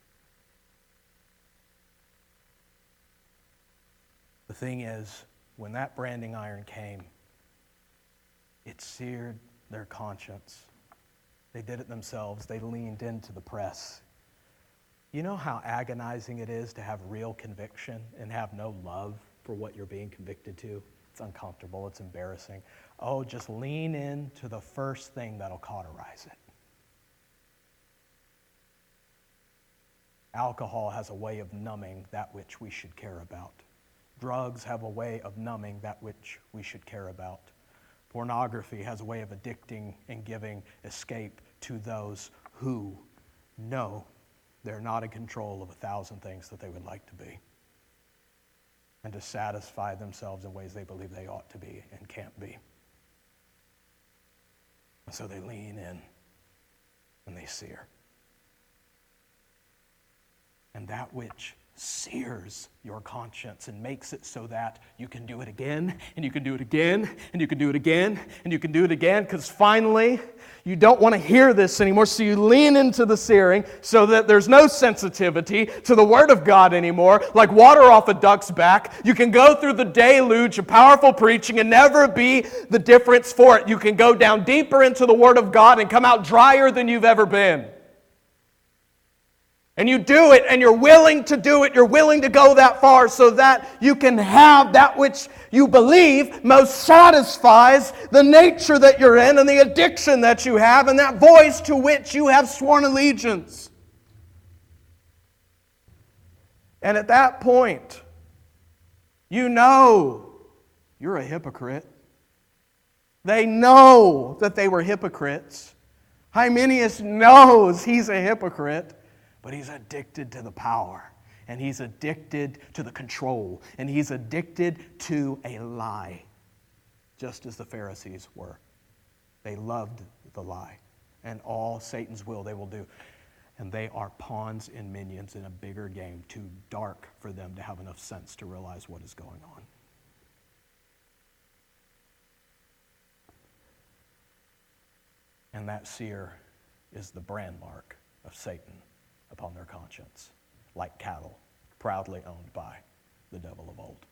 Speaker 1: The thing is, when that branding iron came, it seared their conscience. They did it themselves. They leaned into the press. You know how agonizing it is to have real conviction and have no love for what you're being convicted to? It's uncomfortable. It's embarrassing. Oh, just lean into the first thing that'll cauterize it. Alcohol has a way of numbing that which we should care about. Drugs have a way of numbing that which we should care about. Pornography has a way of addicting and giving escape to those who know they're not in control of a thousand things that they would like to be, and to satisfy themselves in ways they believe they ought to be and can't be. And so they lean in and they sear. And that which sears your conscience and makes it so that you can do it again, and you can do it again, and you can do it again, and you can do it again, because finally you don't want to hear this anymore, so you lean into the searing so that there's no sensitivity to the Word of God anymore. Like water off a duck's back, you can go through the deluge of powerful preaching and never be the difference for it. You can go down deeper into the Word of God and come out drier than you've ever been. And you do it, and you're willing to do it. You're willing to go that far so that you can have that which you believe most satisfies the nature that you're in and the addiction that you have and that voice to which you have sworn allegiance. And at that point, you know you're a hypocrite. They know that they were hypocrites. Hymenaeus knows he's a hypocrite. But he's addicted to the power, and he's addicted to the control, and he's addicted to a lie, just as the Pharisees were. They loved the lie, and all Satan's will they will do. And they are pawns and minions in a bigger game, too dark for them to have enough sense to realize what is going on. And that seer is the brand mark of Satan upon their conscience, like cattle proudly owned by the devil of old.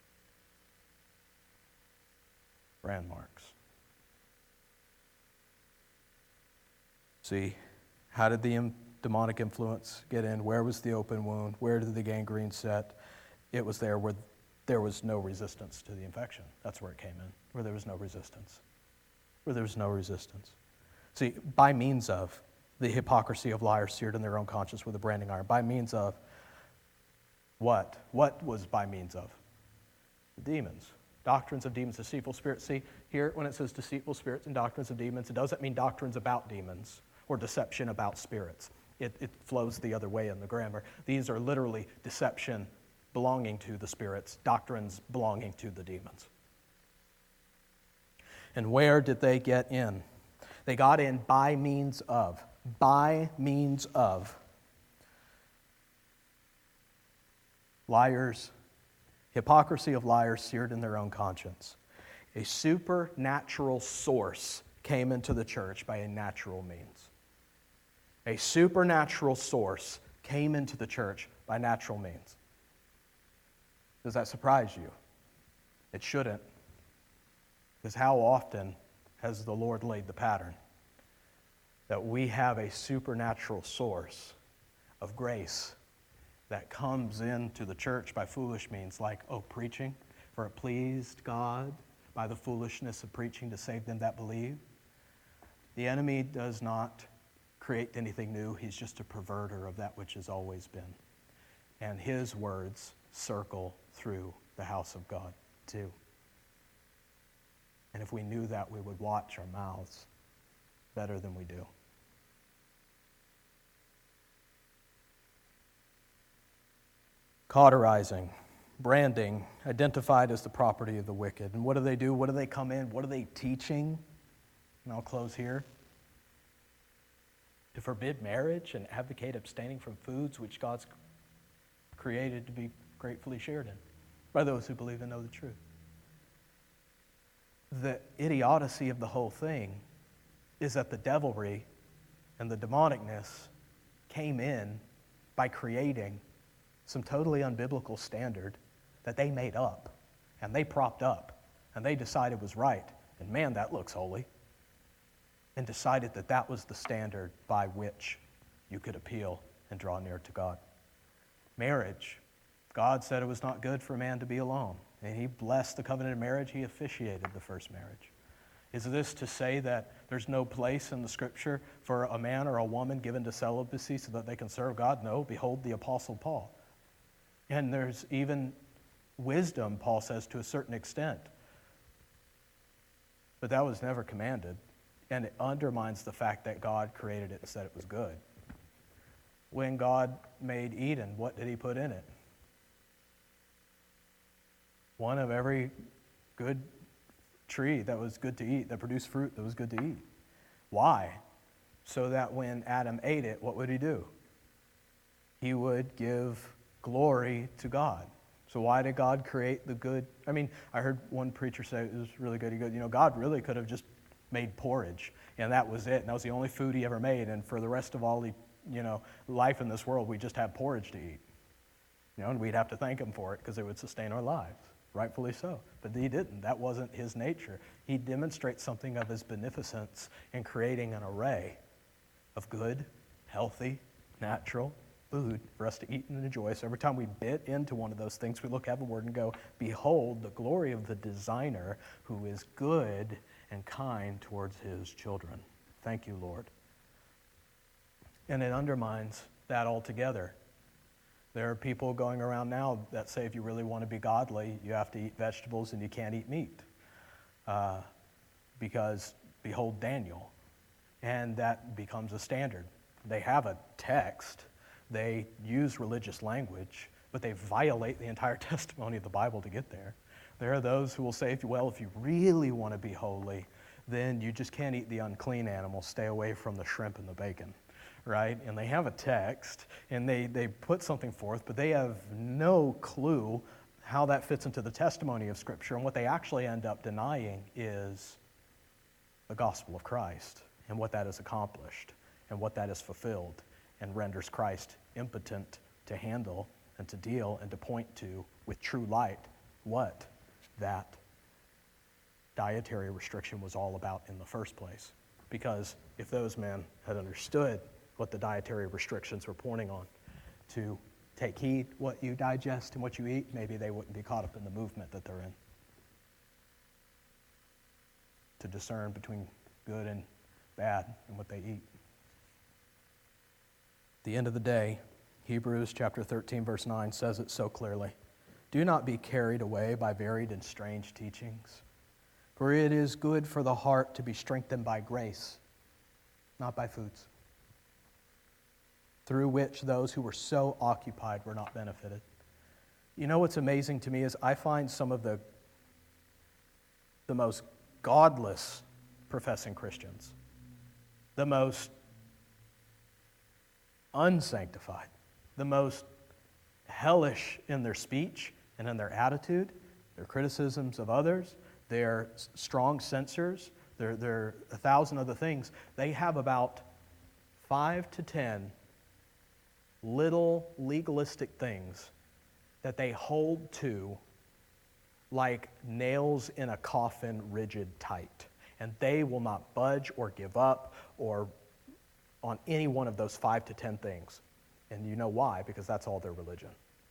Speaker 1: Brand marks. See, how did the demonic influence get in? Where was the open wound? Where did the gangrene set? It was there where there was no resistance to the infection. That's where it came in, where there was no resistance. Where there was no resistance. See, by means of the hypocrisy of liars seared in their own conscience with a branding iron. By means of what? What was by means of? The demons. Doctrines of demons, deceitful spirits. See, here when it says deceitful spirits and doctrines of demons, it doesn't mean doctrines about demons or deception about spirits. It, it flows the other way in the grammar. These are literally deception belonging to the spirits, doctrines belonging to the demons. And where did they get in? They got in by means of. By means of liars, hypocrisy of liars seared in their own conscience. A supernatural source came into the church by a natural means. A supernatural source came into the church by natural means. Does that surprise you? It shouldn't. Because how often has the Lord laid the pattern? That we have a supernatural source of grace that comes into the church by foolish means, like, oh, preaching, for it pleased God by the foolishness of preaching to save them that believe. The enemy does not create anything new. He's just a perverter of that which has always been. And his words circle through the house of God, too. And if we knew that, we would watch our mouths better than we do. Cauterizing, branding, identified as the property of the wicked. And what do they do? What do they come in? What are they teaching? And I'll close here. To forbid marriage and advocate abstaining from foods which God's created to be gratefully shared in by those who believe and know the truth. The idiocy of the whole thing is that the devilry and the demonicness came in by creating some totally unbiblical standard that they made up and they propped up and they decided was right. And man, that looks holy. And decided that that was the standard by which you could appeal and draw near to God. Marriage. God said it was not good for a man to be alone. And he blessed the covenant of marriage. He officiated the first marriage. Is this to say that there's no place in the Scripture for a man or a woman given to celibacy so that they can serve God? No. Behold the Apostle Paul. And there's even wisdom, Paul says, to a certain extent. But that was never commanded. And it undermines the fact that God created it and said it was good. When God made Eden, what did he put in it? One of every good tree that was good to eat, that produced fruit that was good to eat. Why? So that when Adam ate it, what would he do? He would give glory to God. So why did God create the good? I mean, I heard one preacher say, it was really good, he goes, you know, God really could have just made porridge, and that was it, and that was the only food he ever made, and for the rest of all the, you know, life in this world, we just have porridge to eat. You know, and we'd have to thank him for it because it would sustain our lives. Rightfully so. But he didn't. That wasn't his nature. He demonstrates something of his beneficence in creating an array of good, healthy, natural, food for us to eat and enjoy. So every time we bit into one of those things, we look heavenward and go, behold, the glory of the designer who is good and kind towards his children. Thank you, Lord. And it undermines that altogether. There are people going around now that say if you really want to be godly, you have to eat vegetables and you can't eat meat. Uh, because, behold, Daniel. And that becomes a standard. They have a text. They use religious language, but they violate the entire testimony of the Bible to get there. There are those who will say, well, if you really want to be holy, then you just can't eat the unclean animals. Stay away from the shrimp and the bacon. Right? And they have a text, and they, they put something forth, but they have no clue how that fits into the testimony of Scripture. And what they actually end up denying is the gospel of Christ and what that has accomplished and what that has fulfilled and renders Christ impotent to handle and to deal and to point to with true light what that dietary restriction was all about in the first place. Because if those men had understood what the dietary restrictions were pointing on, to take heed what you digest and what you eat, maybe they wouldn't be caught up in the movement that they're in. To discern between good and bad and what they eat. At the end of the day, Hebrews chapter thirteen verse nine says it so clearly. Do not be carried away by varied and strange teachings, for it is good for the heart to be strengthened by grace, not by foods, through which those who were so occupied were not benefited. You know what's amazing to me is I find some of the, the most godless professing Christians, the most unsanctified, the most hellish in their speech and in their attitude, their criticisms of others, their strong censors, their, their a thousand other things. They have about five to ten little legalistic things that they hold to like nails in a coffin, rigid tight. And they will not budge or give up or on any one of those five to ten things. And you know why? Because that's all their religion.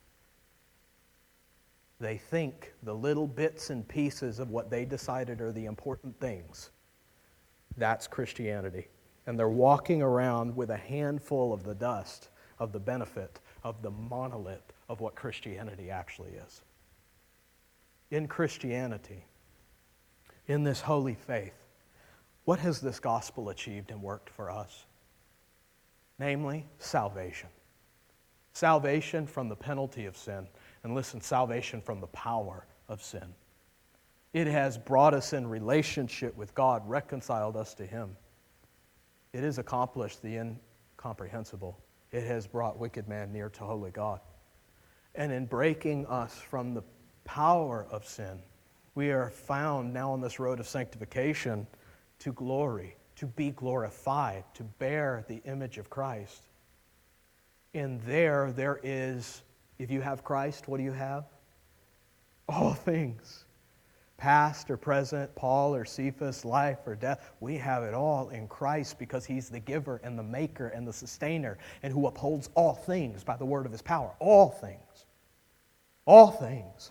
Speaker 1: They think the little bits and pieces of what they decided are the important things. That's Christianity. And they're walking around with a handful of the dust of the benefit of the monolith of what Christianity actually is. In Christianity, in this holy faith, what has this gospel achieved and worked for us? Namely, salvation. Salvation from the penalty of sin. And listen, salvation from the power of sin. It has brought us in relationship with God, reconciled us to Him. It has accomplished the incomprehensible. It has brought wicked man near to holy God. And in breaking us from the power of sin, we are found now on this road of sanctification to glory, to be glorified, to bear the image of Christ. And there, there is, if you have Christ, what do you have? All things. Past or present, Paul or Cephas, life or death, we have it all in Christ because He's the giver and the maker and the sustainer and who upholds all things by the word of His power. All things. All things.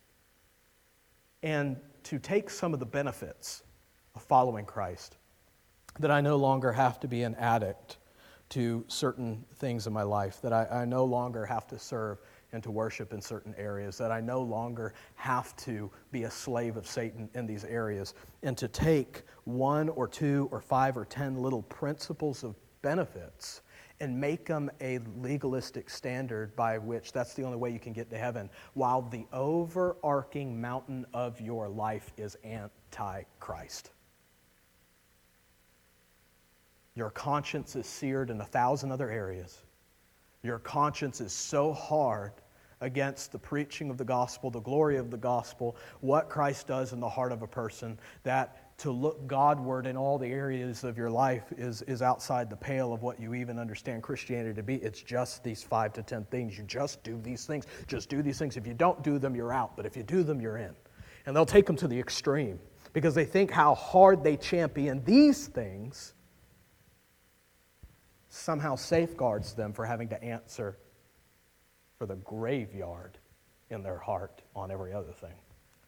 Speaker 1: And to take some of the benefits of following Christ, that I no longer have to be an addict to certain things in my life, that I, I no longer have to serve and to worship in certain areas, that I no longer have to be a slave of Satan in these areas, and to take one or two or five or ten little principles of benefits and make them a legalistic standard by which that's the only way you can get to heaven, while the overarching mountain of your life is anti-Christ. Your conscience is seared in a thousand other areas. Your conscience is so hard against the preaching of the gospel, the glory of the gospel, what Christ does in the heart of a person, that to look Godward in all the areas of your life is, is outside the pale of what you even understand Christianity to be. It's just these five to ten things. You just do these things. Just do these things. If you don't do them, you're out. But if you do them, you're in. And they'll take them to the extreme because they think how hard they champion these things somehow safeguards them for having to answer for the graveyard in their heart on every other thing.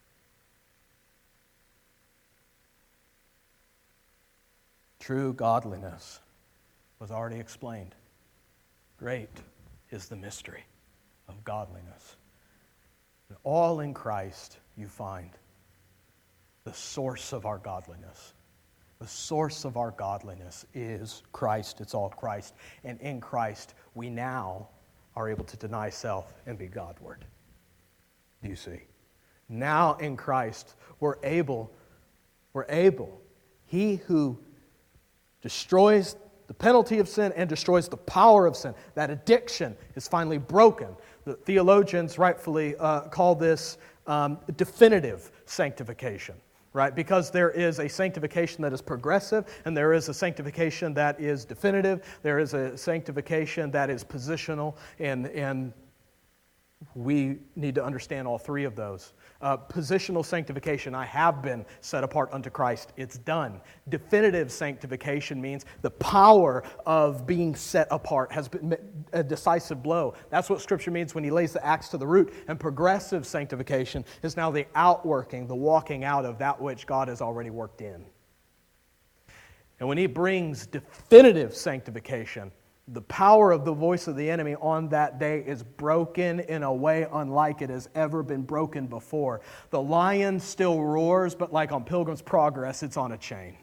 Speaker 1: True godliness was already explained. Great is the mystery of godliness. And all in Christ you find the source of our godliness. The source of our godliness is Christ. It's all Christ. And in Christ, we now are able to deny self and be Godward. Do you see? Now in Christ, we're able, we're able. He who destroys the penalty of sin and destroys the power of sin, that addiction is finally broken. The theologians rightfully uh, call this um, definitive sanctification. Right? Because there is a sanctification that is progressive, and there is a sanctification that is definitive. There is a sanctification that is positional, and, and we need to understand all three of those. Uh, positional sanctification, I have been set apart unto Christ. It's done. Definitive sanctification means the power of being set apart has been a decisive blow. That's what Scripture means when he lays the axe to the root. And progressive sanctification is now the outworking, the walking out of that which God has already worked in. And when he brings definitive sanctification, the power of the voice of the enemy on that day is broken in a way unlike it has ever been broken before. The lion still roars, but like on Pilgrim's Progress, it's on a chain.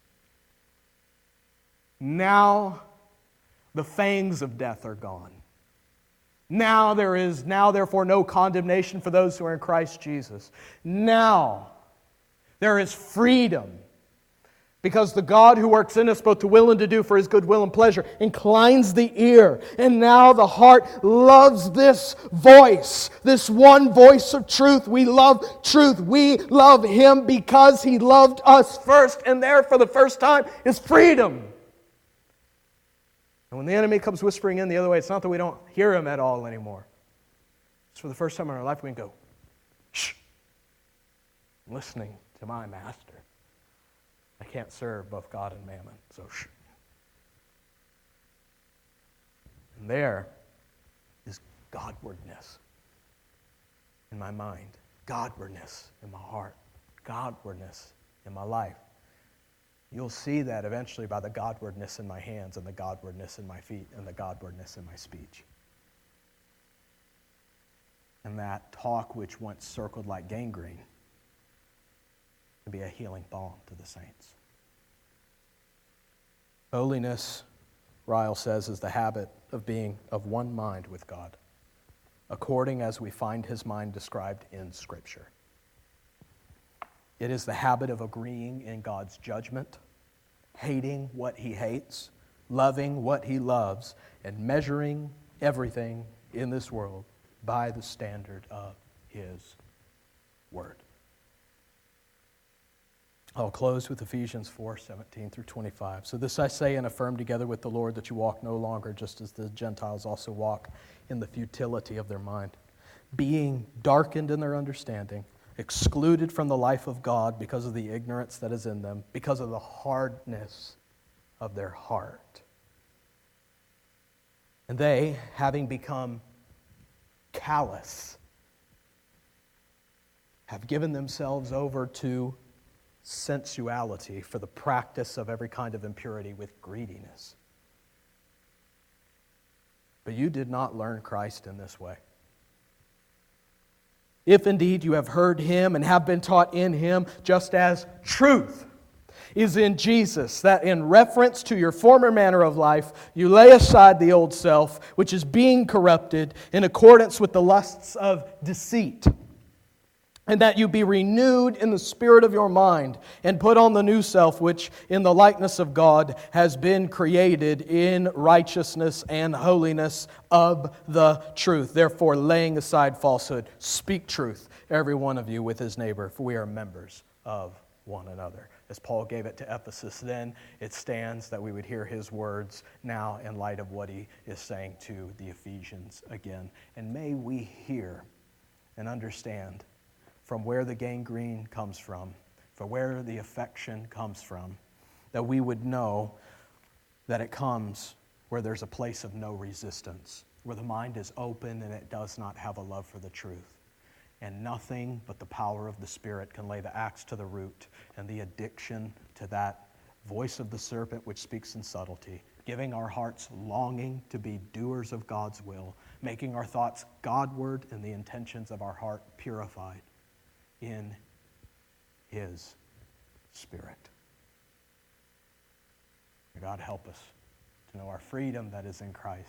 Speaker 1: Now, the fangs of death are gone. Now there is, now therefore, no condemnation for those who are in Christ Jesus. Now, there is freedom. Because the God who works in us both to will and to do for His good will and pleasure inclines the ear. And now the heart loves this voice, this one voice of truth. We love truth. We love Him because He loved us first. And there for the first time is freedom. And when the enemy comes whispering in the other way, it's not that we don't hear him at all anymore. It's for the first time in our life we can go, shh, I'm listening to my master. I can't serve both God and mammon, so shh. And there is Godwardness in my mind, Godwardness in my heart, Godwardness in my life. You'll see that eventually by the Godwardness in my hands and the Godwardness in my feet and the Godwardness in my speech. And that talk which once circled like gangrene to be a healing balm to the saints. Holiness, Ryle says, is the habit of being of one mind with God, according as we find His mind described in Scripture. It is the habit of agreeing in God's judgment, hating what He hates, loving what He loves, and measuring everything in this world by the standard of His Word. I'll close with Ephesians four, seventeen through twenty-five. So this I say and affirm together with the Lord, that you walk no longer just as the Gentiles also walk in the futility of their mind, being darkened in their understanding, excluded from the life of God because of the ignorance that is in them, because of the hardness of their heart. And they, having become callous, have given themselves over to sensuality for the practice of every kind of impurity with greediness. But you did not learn Christ in this way. If indeed you have heard Him and have been taught in Him, just as truth is in Jesus, that in reference to your former manner of life, you lay aside the old self, which is being corrupted in accordance with the lusts of deceit, and that you be renewed in the spirit of your mind, and put on the new self, which in the likeness of God has been created in righteousness and holiness of the truth. Therefore, laying aside falsehood, speak truth, every one of you with his neighbor, for we are members of one another. As Paul gave it to Ephesus then, it stands that we would hear his words now in light of what he is saying to the Ephesians again. And may we hear and understand from where the gangrene comes from, for where the affection comes from, that we would know that it comes where there's a place of no resistance, where the mind is open and it does not have a love for the truth. And nothing but the power of the Spirit can lay the axe to the root and the addiction to that voice of the serpent which speaks in subtlety, giving our hearts longing to be doers of God's will, making our thoughts Godward and the intentions of our heart purified in His Spirit. May God help us to know our freedom that is in Christ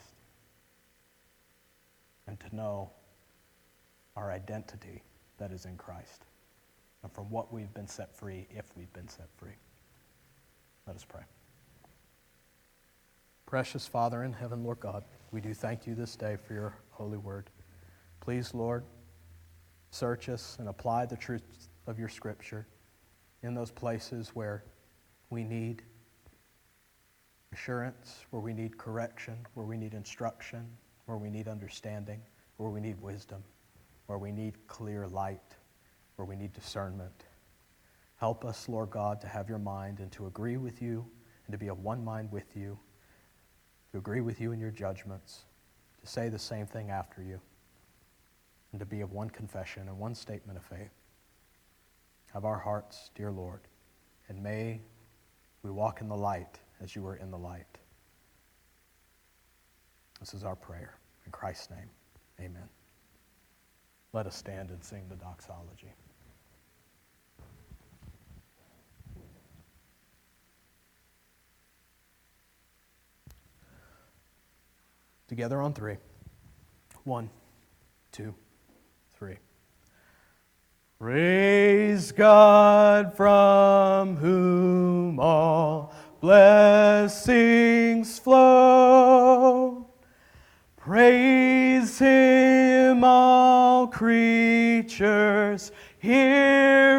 Speaker 1: and to know our identity that is in Christ and from what we've been set free if we've been set free. Let us pray. Precious Father in heaven, Lord God, we do thank you this day for your holy word. Please, Lord, search us and apply the truths of your scripture in those places where we need assurance, where we need correction, where we need instruction, where we need understanding, where we need wisdom, where we need clear light, where we need discernment. Help us, Lord God, to have your mind and to agree with you and to be of one mind with you, to agree with you in your judgments, to say the same thing after you, and to be of one confession and one statement of faith. Have our hearts, dear Lord, and may we walk in the light as you were in the light. This is our prayer. In Christ's name, amen. Let us stand and sing the doxology. Together on three. One, two, three. Praise God from whom all blessings flow. Praise Him, all creatures here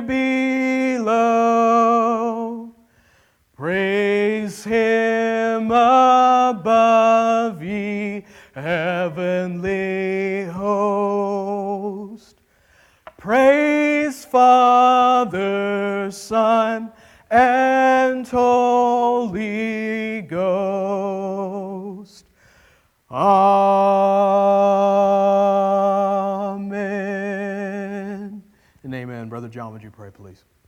Speaker 1: below. Praise Him above, ye heavenly host. Praise Father, Son, and Holy Ghost. Amen. And amen. Brother John, would you pray, please?